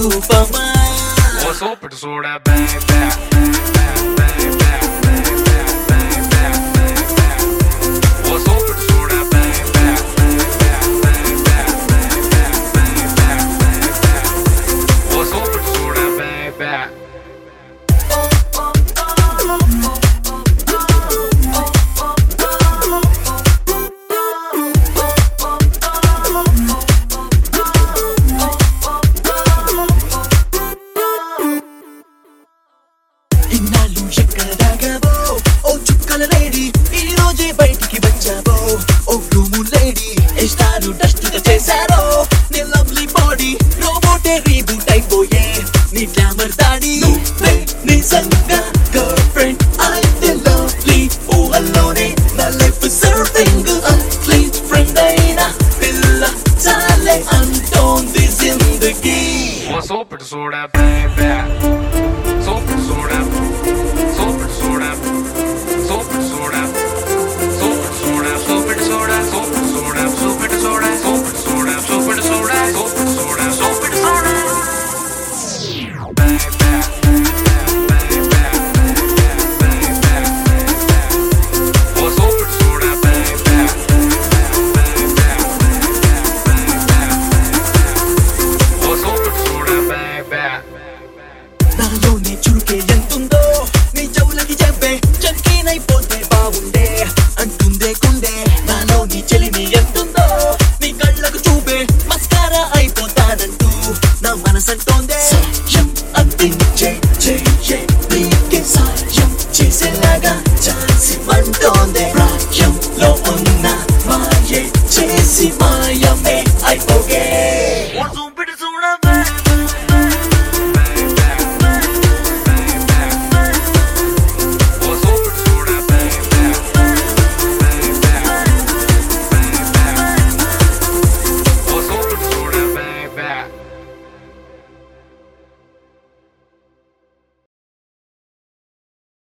రూపమా super soda bag bag ఇన్నాళ్ళు ఎక్కడ దాగావో ఓ చుక్కల లేడీ ఈ రోజే బయటికి వచ్చావో ఓ రూము లేడీ ఏ స్టారు డస్ట్ గా చేశారో నీ లవ్లీ బాడీ రోబోటే రీబూట్ అయిపోయే నీ గ్లామర్ దాడి నువ్వే నిజంగా గర్ల్ ఫ్రెండ్ అయితే లవ్లీ ఊహల్లోనే నా లైఫ్ సర్వింగ్ అట్లీస్ట్ ఫ్రెండ్ అయినా పిల్ల చాలే అంటోంది జిందగీ super soda bag bag Super soda, super soda, super soda, super soda, super soda, super soda, super soda, super soda, super soda, super soda, super soda. Bang bang, bang bang, bang bang. Oh super soda, bang bang, bang bang, bang bang. Oh super soda, bang bang. నాలోనే చురుకే ఎంతుందో నీ చెవులకి చెప్పే చంకీనైపోతే బాగుండే అంటుందే కుండే నాలోని చెలిమి ఎంతుందో నీ కళ్ళకు చూపే మస్కారా అయిపోతానంటూ నా మనసంటోందే సాయం అందించే చెయ్యే నీకే సాయం చేసేలాగా ఛాన్స్ ఇవ్వంటోందే